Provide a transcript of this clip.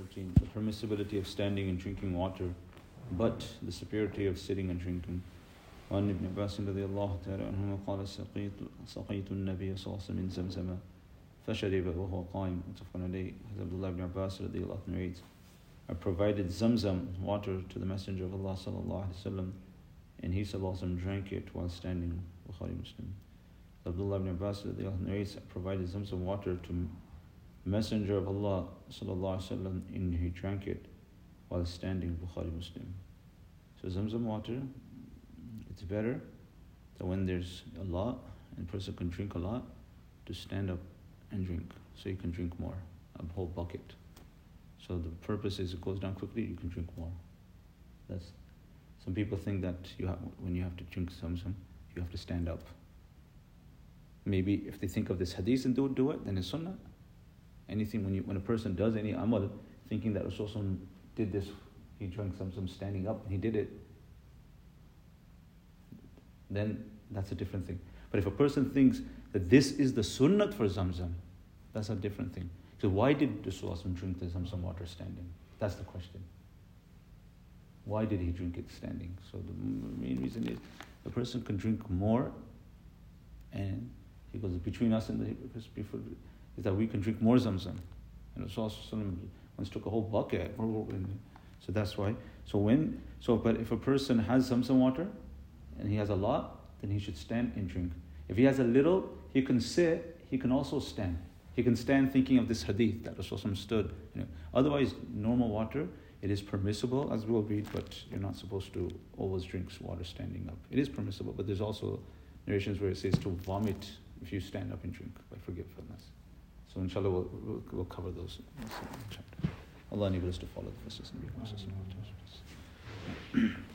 15. The permissibility of standing and drinking water, but the superiority of sitting and drinking. وعن ابن عباس رضي الله تعالى عنهما قال سقيت النبي صلى الله عليه وسلم من زمزم فشرب وهو قائم متفق عليه. Abdullah ibn Abbas رضي الله عنه narrates, I provided Zamzam water to the Messenger of Allah sallallahu alaihi wasallam, and he sallallahu alaihi wasallam drank it while standing. Bukhari Muslim. Abdullah ibn Abbas رضي الله عنه narrates, I provided Zamzam water to Messenger of Allah sallallahu alaihi wasallam, and he drank it while standing. Bukhari Muslim. So Zamzam water, it's better that when there's a lot and a person can drink a lot, to stand up and drink, so you can drink more, a whole bucket. So the purpose is it goes down quickly, you can drink more. That's some people think that when you have to drink Zamzam, you have to stand up. Maybe if they think of this hadith and don't do it, then it's sunnah. Anything when a person does any amal, thinking that Rasulullah did this, he drank Zamzam standing up and he did it, then that's a different thing. But if a person thinks that this is the sunnat for Zamzam, that's a different thing. So why did Rasulullah drink the Zamzam water standing? That's the question. Why did he drink it standing? So the main reason is the person can drink more, and he goes between us and the hypocrites is that we can drink more Zamzam. And Rasulullah once took a whole bucket. So that's why. But if a person has Zamzam water and he has a lot, then he should stand and drink. If he has a little, he can sit, he can also stand. He can stand thinking of this hadith that Rasulullah stood. Otherwise, normal water, it is permissible, as we'll read, but you're not supposed to always drink water standing up. It is permissible, but there's also narrations where it says to vomit if you stand up and drink by forgetfulness. So inshallah, we'll cover those in the chapter. Allah enable us to follow the first.